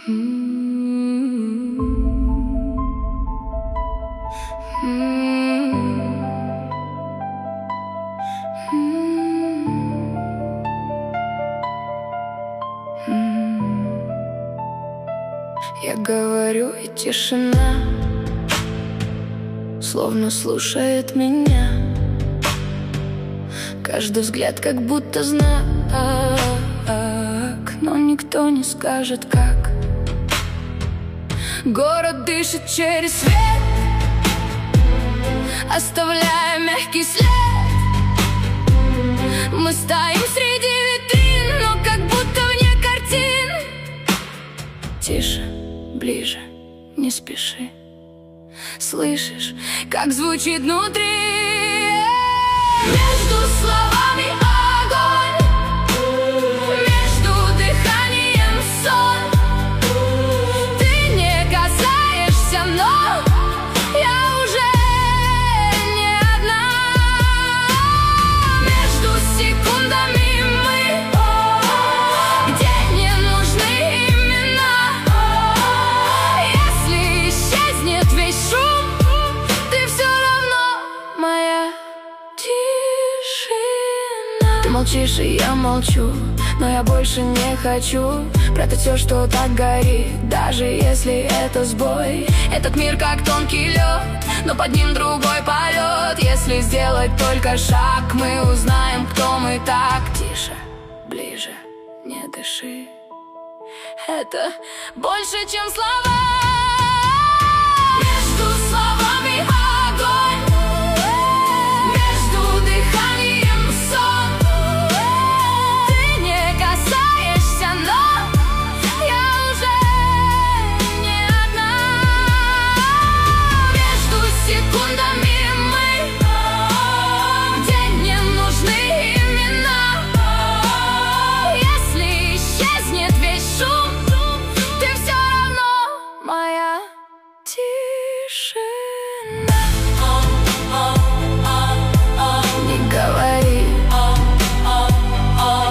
Я говорю, и тишина словно слушает меня. Каждый взгляд как будто знак, но никто не скажет как. Город дышит через свет, оставляя мягкий след. Мы стоим среди витрин, но как будто вне картин. Тише, ближе, не спеши. Слышишь, как звучит внутри? Между словами огонь, между дыханием сон. Ты не касаешься, но я уже не одна. Между секундами мы, где не нужны имена. Если исчезнет весь шум, ты все равно моя тишина. Ты молчишь, и я молчу, но я больше не хочу прятать все, что так горит, даже если это сбой. Этот мир как тонкий лед, но под ним другой полет. Если сделать только шаг, мы узнаем, кто мы так. Тише, ближе, не дыши. Это больше, чем слова. Между словами огонь, между дыханием сон. Ты не касаешься, но я уже не одна. Между секундами мы, где не нужны имена. Если исчезнет весь шум, ты все равно моя тишина. Не говори,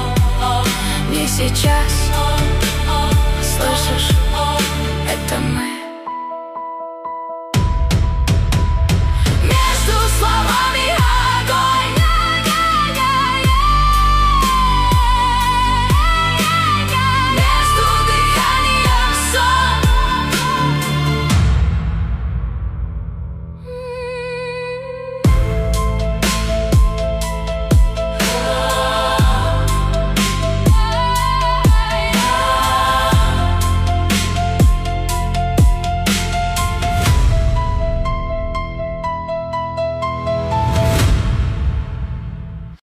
не сейчас. Слышишь, это мы.